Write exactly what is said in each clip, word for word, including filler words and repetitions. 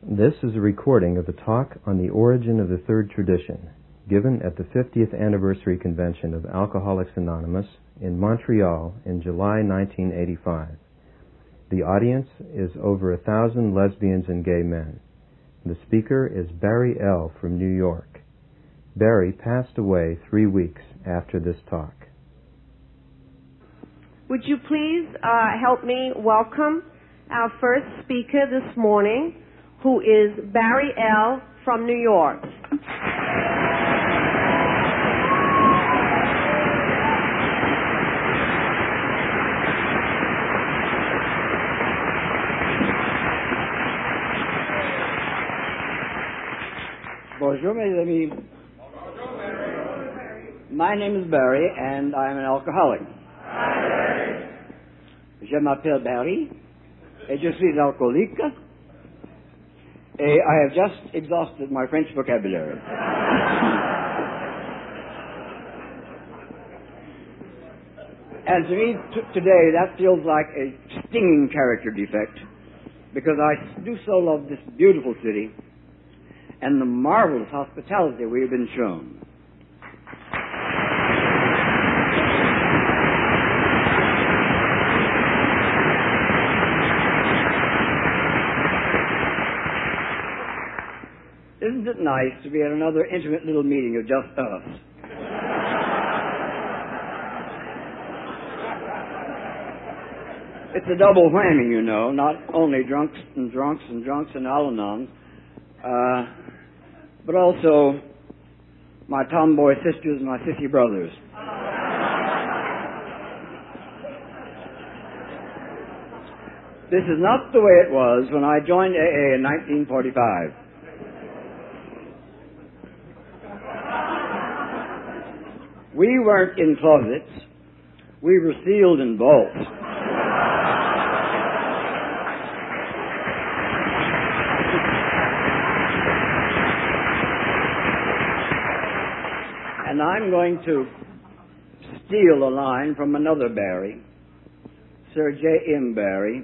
This is a recording of the talk on the origin of the third tradition, given at the fiftieth Anniversary Convention of Alcoholics Anonymous in Montreal in July nineteen eighty-five. The audience is over a thousand lesbians and gay men. The speaker is Barry L. from New York. Barry passed away three weeks after this talk. Would you please uh, help me welcome our first speaker this morning, who is Barry L. from New York. Bonjour, mes amis. My name is Barry, and I am an alcoholic. Je m'appelle Barry, et je suis alcoolique. I have just exhausted my French vocabulary. And to me, t- today, that feels like a stinging character defect, because I do so love this beautiful city and the marvelous hospitality we have been shown. Isn't it nice to be at another intimate little meeting of just us? It's a double whammy, you know, not only drunks and drunks and drunks and Al-Anon, uh, but also my tomboy sisters and my sissy brothers. This is not the way it was when I joined A A in nineteen forty-five. We weren't in closets. We were sealed in vaults. And I'm going to steal a line from another Barry, Sir J M Barry.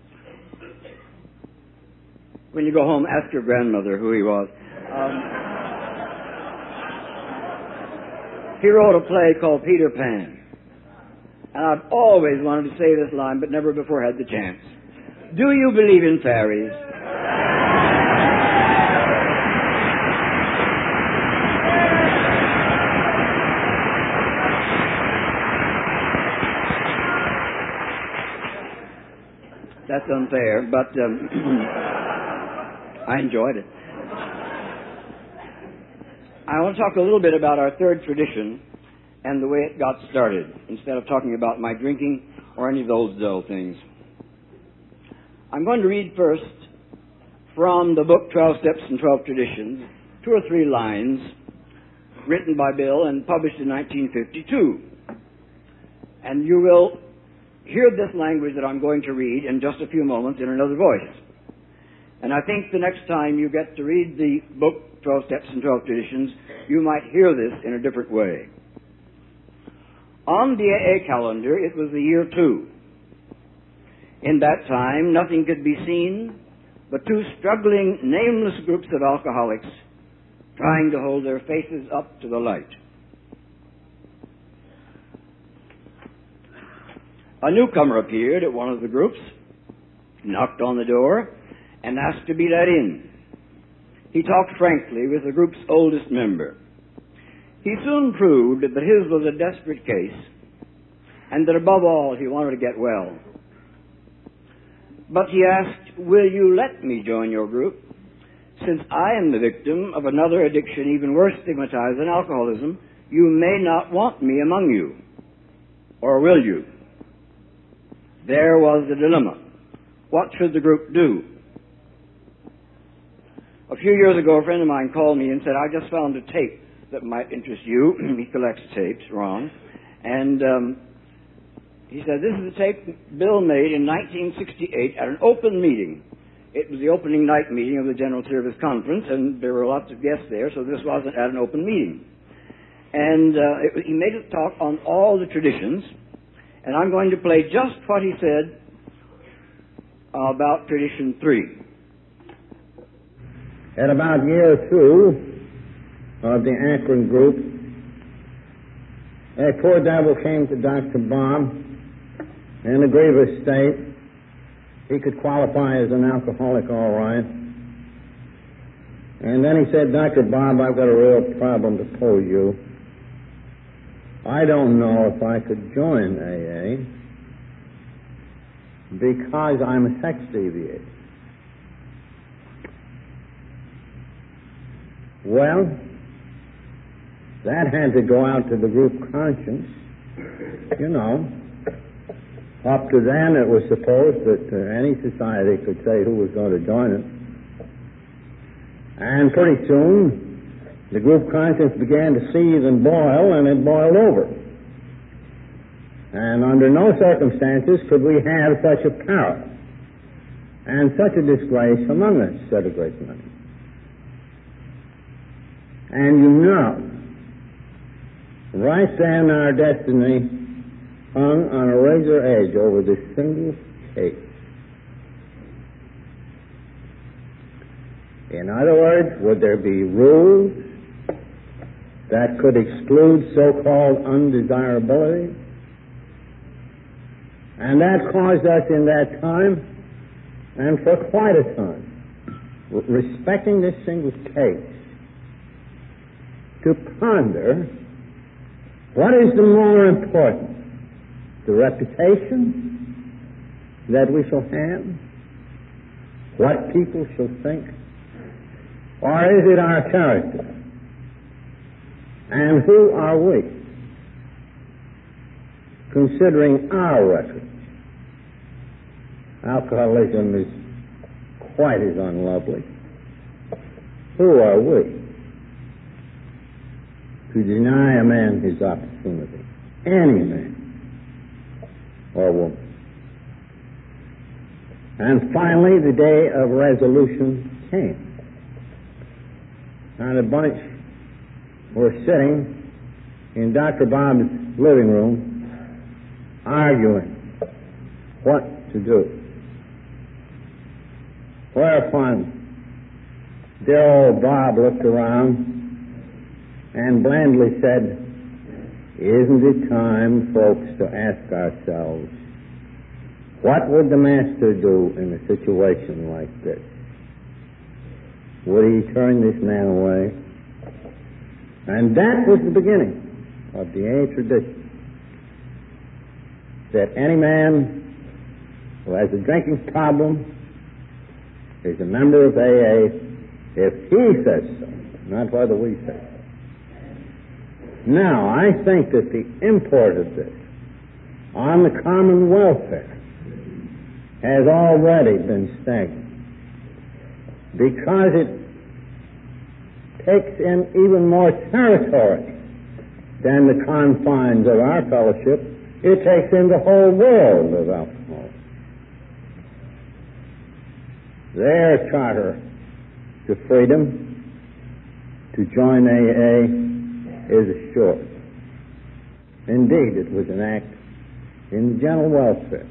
When you go home, ask your grandmother who he was. Um, He wrote a play called Peter Pan. And I've always wanted to say this line, but never before had the chance. Do you believe in fairies? That's unfair, but um, I enjoyed it. I want to talk a little bit about our third tradition and the way it got started, instead of talking about my drinking or any of those dull things. I'm going to read first from the book twelve Steps and twelve Traditions, two or three lines written by Bill and published in nineteen fifty-two. And you will hear this language that I'm going to read in just a few moments in another voice. And I think the next time you get to read the book twelve Steps and twelve Traditions, you might hear this in a different way. On the A A calendar, it was the year two. In that time, nothing could be seen but two struggling, nameless groups of alcoholics trying to hold their faces up to the light. A newcomer appeared at one of the groups, knocked on the door, and asked to be let in. He talked frankly with the group's oldest member. He soon proved that his was a desperate case, and that above all he wanted to get well. But he asked, "Will you let me join your group? Since I am the victim of another addiction even worse stigmatized than alcoholism, you may not want me among you. Or will you?" There was the dilemma. What should the group do? A few years ago, a friend of mine called me and said, "I just found a tape that might interest you." He collects tapes, wrong. And um, he said, "This is a tape Bill made in nineteen sixty-eight at an open meeting. It was the opening night meeting of the General Service Conference, and there were lots of guests there, so this wasn't at an open meeting. And uh, it, he made a talk on all the traditions, and I'm going to play just what he said about tradition three. At about year two of the Akron group, a poor devil came to Doctor Bob in a grievous state. He could qualify as an alcoholic all right. And then he said, Doctor Bob, I've got a real problem to pose you. I don't know if I could join A A because I'm a sex deviator. Well, that had to go out to the group conscience. You know, up to then it was supposed that uh, any society could say who was going to join it. And pretty soon, the group conscience began to seethe and boil, and it boiled over. And under no circumstances could we have such a power and such a disgrace among us, said a great many. And you know, right then our destiny hung on a razor edge over this single case. In other words, would there be rules that could exclude so-called undesirability? And that caused us in that time, and for quite a time, respecting this single case, to ponder what is the more important, the reputation that we shall have, what people shall think, or is it our character? And who are we? Considering our record, alcoholism is quite as unlovely. Who are we to deny a man his opportunity? Any man or woman. And finally, the day of resolution came. And a bunch were sitting in Doctor Bob's living room arguing what to do. Whereupon dear old Bob looked around and blandly said, isn't it time, folks, to ask ourselves, what would the master do in a situation like this? Would he turn this man away? And that was the beginning of the A A tradition, that any man who has a drinking problem is a member of A A if he says so, not whether we say so. Now, I think that the import of this on the common welfare has already been stagnant, because it takes in even more territory than the confines of our fellowship. It takes in the whole world of alcohol. Their charter to freedom to join A A is assured. Indeed, it was an act in the general welfare.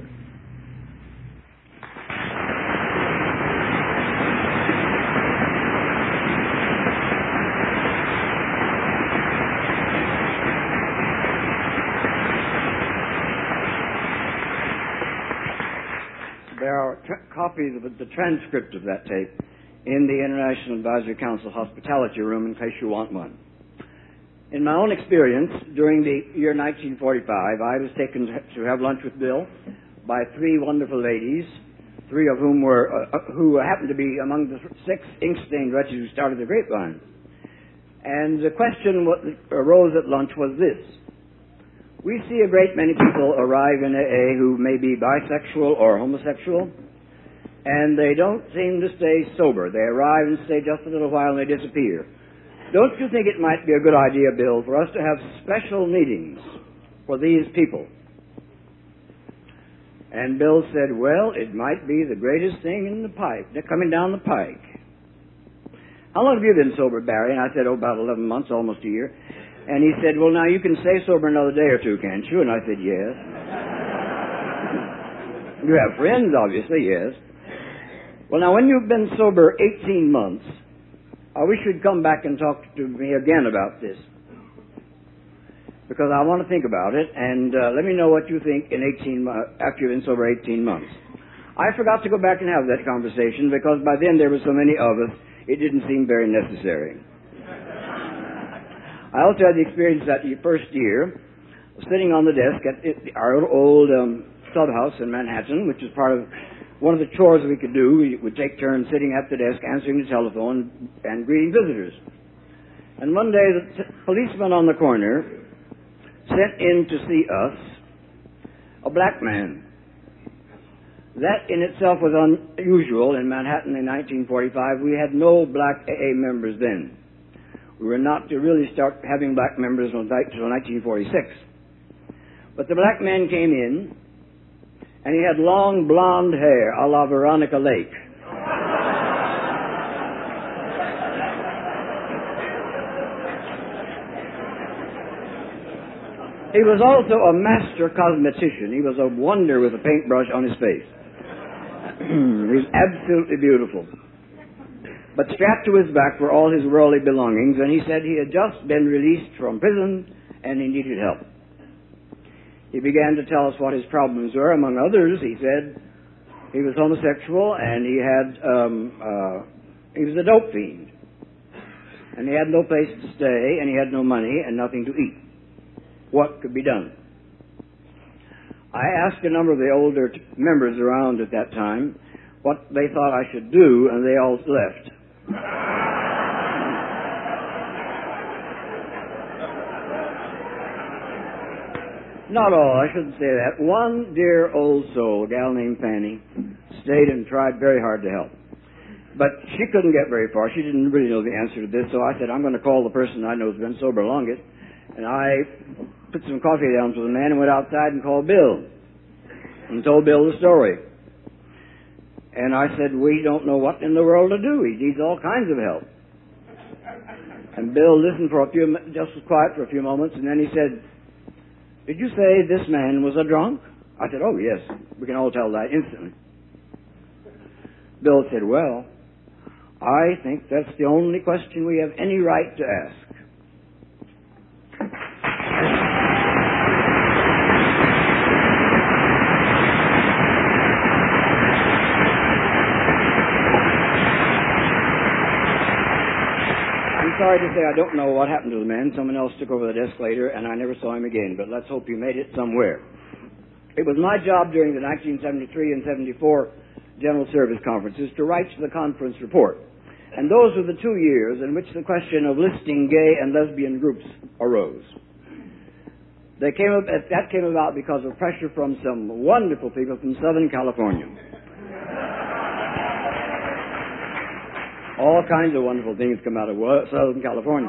There are tra- copies of the transcript of that tape in the International Advisory Council hospitality room in case you want one. In my own experience, during the year nineteen forty-five, I was taken to have lunch with Bill by three wonderful ladies, three of whom were uh, who happened to be among the six ink-stained wretches who started the Grapevine. And the question that arose at lunch was this. We see a great many people arrive in A A who may be bisexual or homosexual, and they don't seem to stay sober. They arrive and stay just a little while and they disappear. Don't you think it might be a good idea, Bill, for us to have special meetings for these people? And Bill said, well, it might be the greatest thing in the pike. They're coming down the pike. How long have you been sober, Barry? And I said, oh, about eleven months, almost a year. And he said, well, now you can stay sober another day or two, can't you? And I said, yes. You have friends, obviously, yes. Well, now, when you've been sober eighteen months, I wish you'd come back and talk to me again about this, because I want to think about it, and uh, let me know what you think in eighteen mo- after you've been sober eighteen months. I forgot to go back and have that conversation because by then there were so many of us, it didn't seem very necessary. I also had the experience that the first year, sitting on the desk at our old um, clubhouse in Manhattan, which is part of one of the chores we could do. We would take turns sitting at the desk, answering the telephone, and greeting visitors. And one day, the t- policeman on the corner sent in to see us a black man. That in itself was unusual in Manhattan in nineteen forty-five. We had no black A A members then. We were not to really start having black members until nineteen forty-six. But the black man came in, and he had long blonde hair, a la Veronica Lake. He was also a master cosmetician. He was a wonder with a paintbrush on his face. He was absolutely beautiful. But strapped to his back were all his worldly belongings, and he said he had just been released from prison and he needed help. He began to tell us what his problems were. Among others, he said he was homosexual and he had um, uh, he was a dope fiend, and he had no place to stay, and he had no money and nothing to eat. What could be done? I asked a number of the older t- members around at that time what they thought I should do, and they all left. Not all, I shouldn't say that. One dear old soul, a gal named Fanny, stayed and tried very hard to help. But she couldn't get very far. She didn't really know the answer to this, so I said, I'm going to call the person I know has been sober longest. And I put some coffee down for the man and went outside and called Bill and told Bill the story. And I said, we don't know what in the world to do. He needs all kinds of help. And Bill listened for a few, just was quiet for a few moments, and then he said, did you say this man was a drunk? I said, oh, yes. We can all tell that instantly. Bill said, well, I think that's the only question we have any right to ask. Sorry to say I don't know what happened to the man. Someone else took over the desk later, and I never saw him again, but let's hope he made it somewhere. It was my job during the nineteen seventy-three and seventy-four General Service Conferences to write the conference report. And those were the two years in which the question of listing gay and lesbian groups arose. They came up, that came about because of pressure from some wonderful people from Southern California. All kinds of wonderful things come out of Southern California.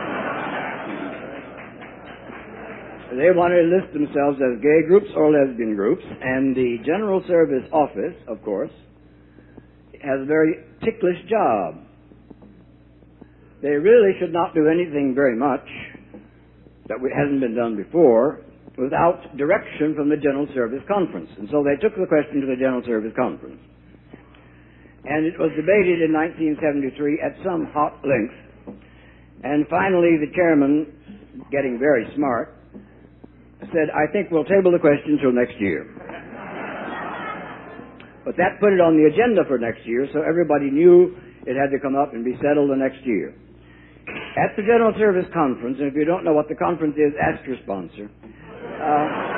They wanted to list themselves as gay groups or lesbian groups, and the General Service Office, of course, has a very ticklish job. They really should not do anything very much that hasn't been done before without direction from the General Service Conference. And so they took the question to the General Service Conference. And it was debated in nineteen seventy-three at some hot length. And finally, the chairman, getting very smart, said, I think we'll table the question until next year. But that put it on the agenda for next year, so everybody knew it had to come up and be settled the next year. At the General Service Conference, and if you don't know what the conference is, ask your sponsor. Uh,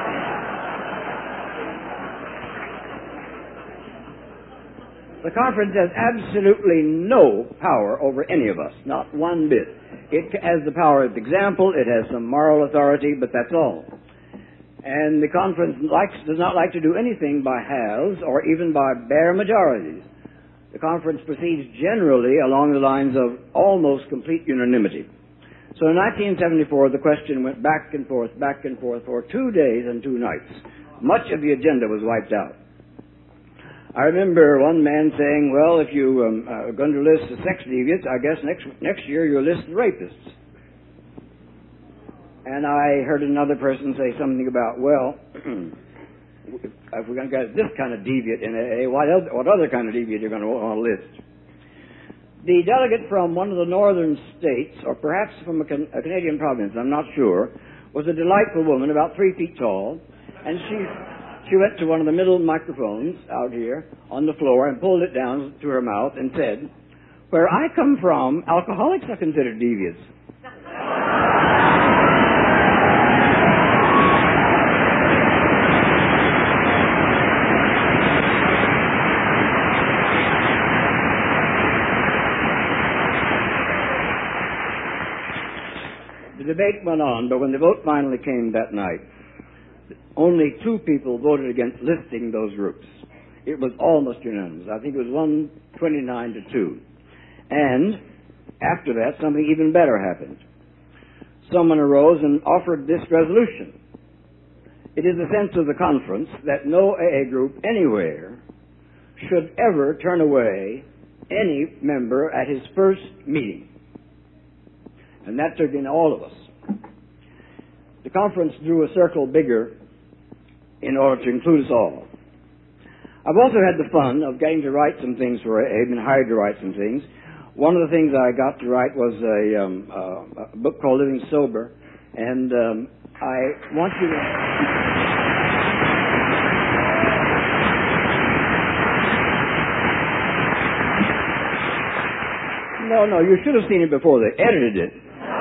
The conference has absolutely no power over any of us, not one bit. It has the power of example, it has some moral authority, but that's all. And the conference likes, does not like to do anything by halves or even by bare majorities. The conference proceeds generally along the lines of almost complete unanimity. So in nineteen seventy-four, the question went back and forth, back and forth for two days and two nights. Much of the agenda was wiped out. I remember one man saying, well, if you um, are going to list the sex deviants, I guess next next year you'll list the rapists. And I heard another person say something about, well, if we're going to get this kind of deviant in A A, what other, what other kind of deviant you're going to want to list? The delegate from one of the northern states, or perhaps from a, Can- a Canadian province, I'm not sure, was a delightful woman, about three feet tall, and she she went to one of the middle microphones out here on the floor and pulled it down to her mouth and said, "Where I come from, alcoholics are considered devious." The debate went on, but when the vote finally came that night, only two people voted against listing those groups. It was almost unanimous. I think it was one twenty-nine to two. And after that, something even better happened. Someone arose and offered this resolution. It is the sense of the conference that no A A group anywhere should ever turn away any member at his first meeting. And that took in all of us. The conference drew a circle bigger in order to include us all. I've also had the fun of getting to write some things for A A. I've been hired to write some things. One of the things I got to write was a, um, uh, a book called Living Sober, and um, I want you to... No, no, you should have seen it before they edited it.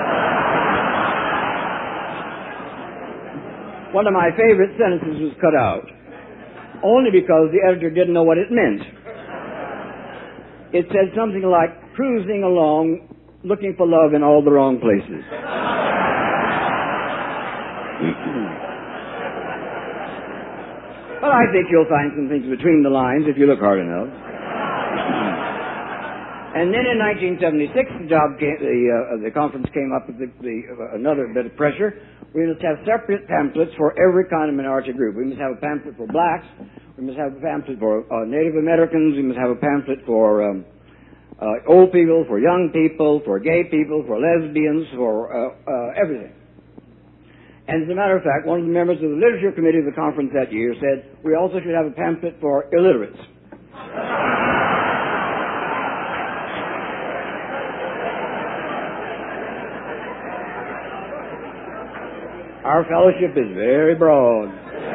One of my favorite sentences was cut out, only because the editor didn't know what it meant. It said something like, cruising along, looking for love in all the wrong places. Well, I think you'll find some things between the lines if you look hard enough. And then in nineteen seventy-six, the job came, the, uh, the conference came up with the, the, uh, another bit of pressure. We must have separate pamphlets for every kind of minority group. We must have a pamphlet for blacks. We must have a pamphlet for uh, Native Americans. We must have a pamphlet for um, uh, old people, for young people, for gay people, for lesbians, for uh, uh, everything. And as a matter of fact, one of the members of the literature committee of the conference that year said we also should have a pamphlet for illiterates. Our fellowship is very broad.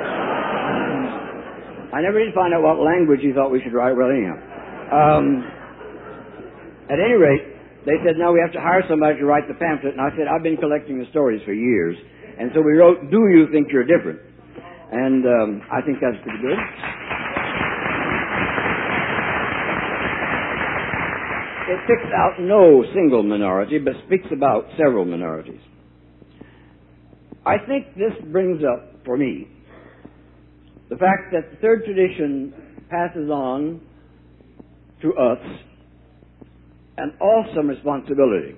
I never did find out what language he thought we should write. Well, anyhow. Um, at any rate, they said, now we have to hire somebody to write the pamphlet. And I said, I've been collecting the stories for years. And so we wrote, Do You Think You're Different? And um, I think that's pretty good. It picks out no single minority, but speaks about several minorities. I think this brings up, for me, the fact that the third tradition passes on to us an awesome responsibility.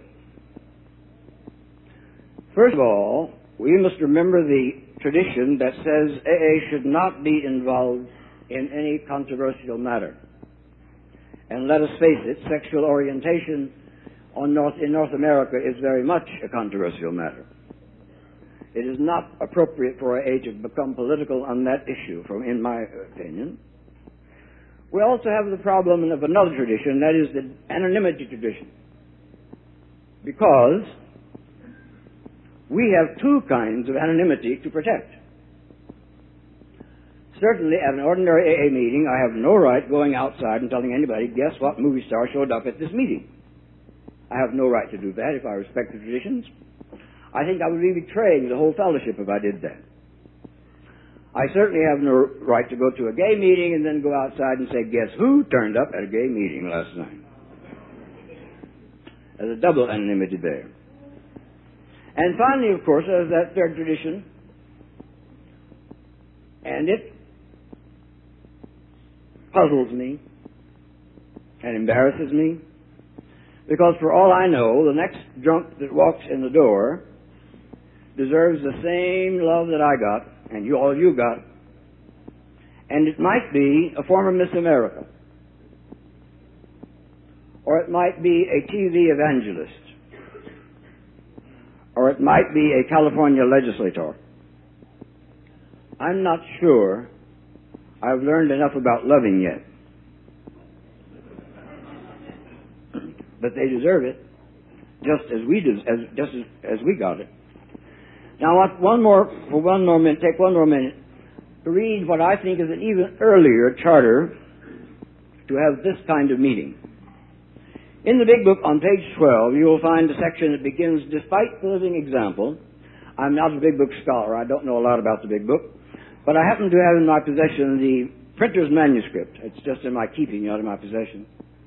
First of all, we must remember the tradition that says A A should not be involved in any controversial matter. And let us face it, sexual orientation on North, in North America is very much a controversial matter. It is not appropriate for A A to become political on that issue, from in my opinion. We also have the problem of another tradition, that is the anonymity tradition. Because we have two kinds of anonymity to protect. Certainly, at an ordinary A A meeting, I have no right going outside and telling anybody, guess what movie star showed up at this meeting. I have no right to do that if I respect the traditions. I think I would be betraying the whole fellowship if I did that. I certainly have no right to go to a gay meeting and then go outside and say, guess who turned up at a gay meeting last night? There's a double anonymity there. And finally, of course, there's that third tradition. And it puzzles me and embarrasses me, because for all I know, the next drunk that walks in the door deserves the same love that I got, and you all you got, and it might be a former Miss America, or it might be a T V evangelist, or it might be a California legislator. I'm not sure I've learned enough about loving yet. but they deserve it just as we do, as just as, as we got it. Now, what, one more for one more minute. Take one more minute to read what I think is an even earlier charter to have this kind of meeting. In the big book on page twelve, you will find a section that begins, "Despite the living example." I'm not a big book scholar. I don't know a lot about the big book, but I happen to have in my possession the printer's manuscript. It's just in my keeping, not in my possession.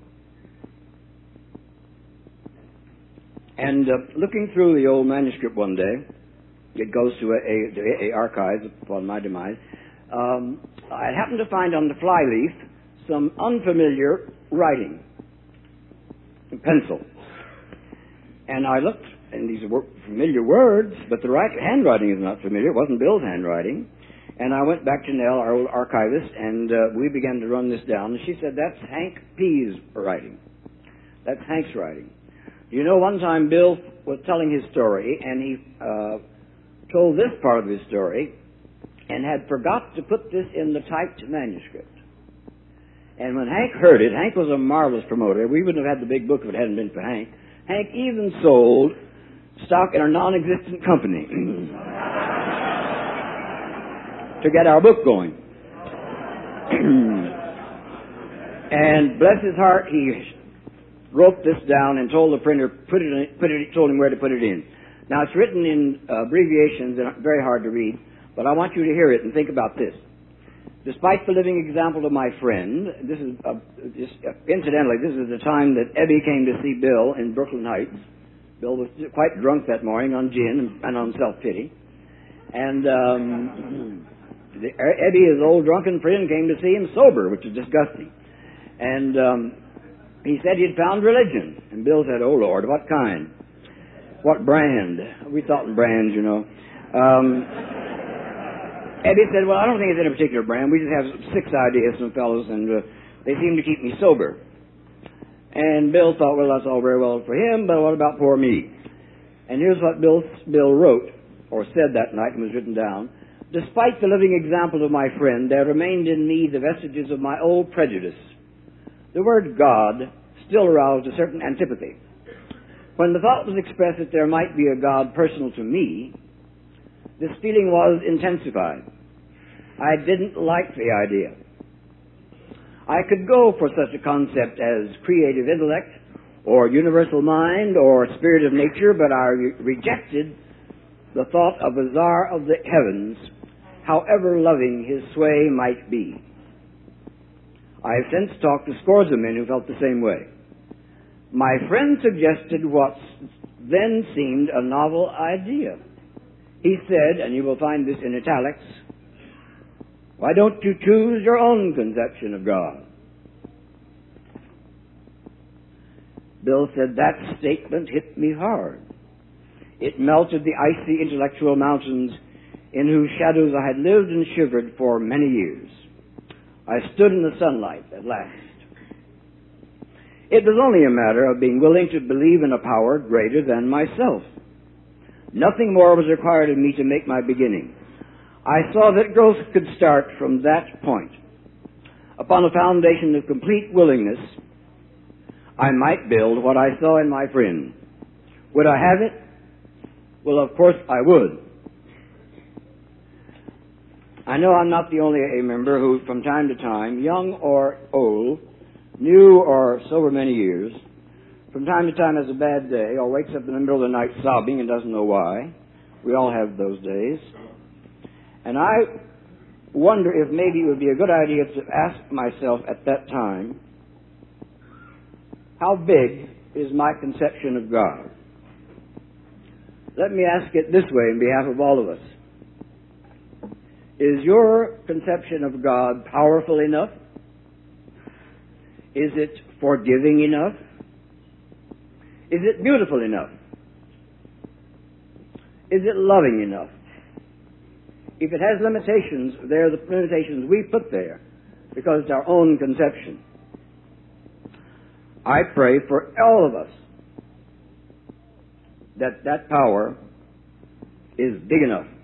And uh, looking through the old manuscript one day, it goes to a, a, the A A archives upon my demise. Um, I happened to find on the flyleaf some unfamiliar writing, in pencil. And I looked, and these were familiar words, but the right, handwriting is not familiar. It wasn't Bill's handwriting. And I went back to Nell, our old archivist, and uh, we began to run this down. And she said, "That's Hank P's writing. That's Hank's writing." You know, one time Bill was telling his story, and he uh, told this part of his story, and had forgot to put this in the typed manuscript. And when Hank heard it, Hank was a marvelous promoter. We wouldn't have had the big book if it hadn't been for Hank. Hank even sold stock in a non-existent company to get our book going. And bless his heart, he wrote this down and told the printer, put it in, put it, told him where to put it in. Now, it's written in uh, abbreviations and very hard to read, but I want you to hear it and think about this. "Despite the living example of my friend," this is, uh, this, uh, incidentally, this is the time that Ebby came to see Bill in Brooklyn Heights. Bill was quite drunk that morning on gin and on self-pity. And um, the, Ebby, his old drunken friend, came to see him sober, which is disgusting. And um, he said he'd found religion. And Bill said, "Oh, Lord, what kind? What brand?" We thought in brands, you know. Um, Eddie said, "Well, I don't think it's any particular brand. We just have six ideas, some fellows, and uh, they seem to keep me sober." And Bill thought, well, that's all very well for him, but what about poor me? And here's what Bill, Bill wrote, or said that night, and was written down. "Despite the living example of my friend, there remained in me the vestiges of my old prejudice. The word God still aroused a certain antipathy. When the thought was expressed that there might be a God personal to me, this feeling was intensified. I didn't like the idea. I could go for such a concept as creative intellect, or universal mind, or spirit of nature, but I re- rejected the thought of a czar of the heavens, however loving his sway might be. I have since talked to scores of men who felt the same way. My friend suggested what then seemed a novel idea. He said, and you will find this in italics, why don't you choose your own conception of God? Bill said that statement hit me hard. It melted the icy intellectual mountains in whose shadows I had lived and shivered for many years. I stood in the sunlight at last. It was only a matter of being willing to believe in a power greater than myself. Nothing more was required of me to make my beginning. I saw that growth could start from that point. Upon a foundation of complete willingness, I might build what I saw in my friend. Would I have it? Well, of course I would. I know I'm not the only A A member who, from time to time, young or old, new or sober many years, from time to time has a bad day or wakes up in the middle of the night sobbing and doesn't know why. We all have those days. And I wonder if maybe it would be a good idea to ask myself at that time, how big is my conception of God? Let me ask it this way in behalf of all of us. Is your conception of God powerful enough? Is it forgiving enough? Is it beautiful enough? Is it loving enough? If it has limitations, they're the limitations we put there because it's our own conception. I pray for all of us that that power is big enough